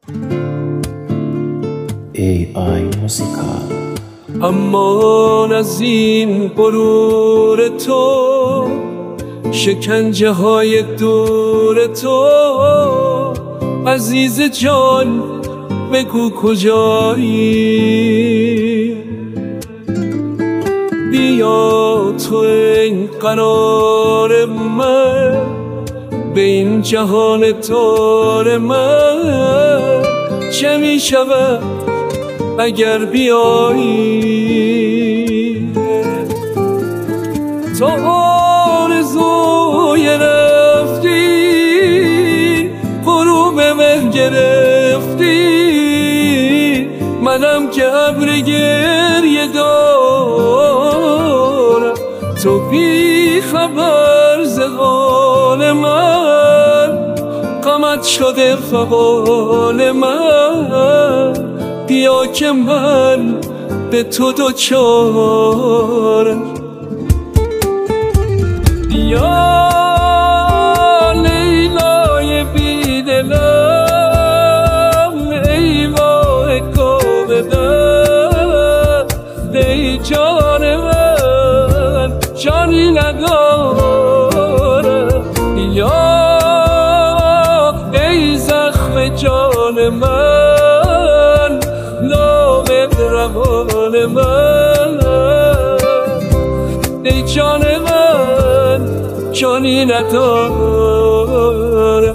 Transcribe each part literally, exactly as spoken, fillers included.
ای آی موزیکال. امان از این غرور تو، شکنجه های دور تو، عزیز جان بگو کجایی؟ بیا تو این قرار من، به این جهان تار من، چه می شود اگر بیایی؟ تو آرزوی رفتی، غروب مه گرفتی، منم که ابر گریه دارم، تو بی خبر ز حال من، غمت شده فغان من، بیا که من به تو دوچارم. بیا لیلای بیدلم، ای ماه کاملم، ای جان من جانی ندارم. بیا ای زخم جان من، نام روان من، ای جان من جانی ندارم.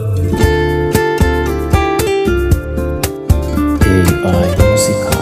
ای آی موزیکال.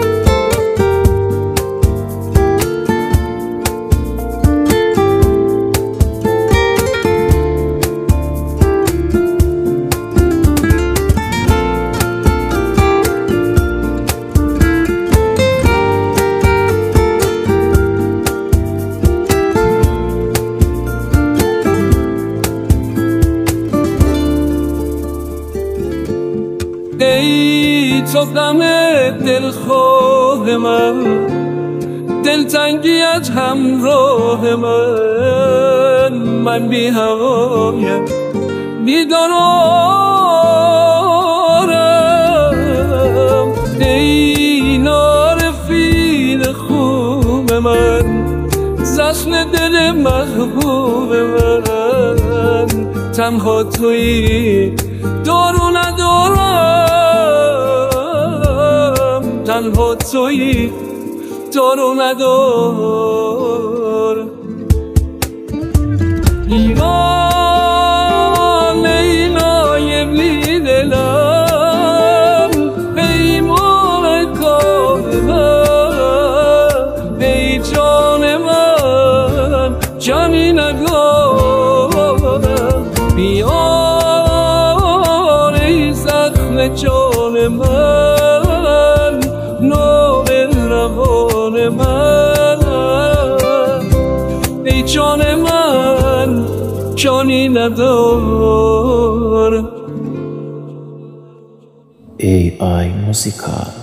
ای تو غم دلخواه من، دلتنگیت همراه من، من بی هوایم بی قرارم. ای نارفین خوب من، زخم دل محبوب من، تنها تویی دارو ندارم، تنها تویی دارو ندارم. ایمان لیلای بیدلم، ای ماه کاملم، ای جان من جانی ندارم. بیا ای زخم جان من، نام روان من، ای جان من جانی ندارم. ای آی موزیکال.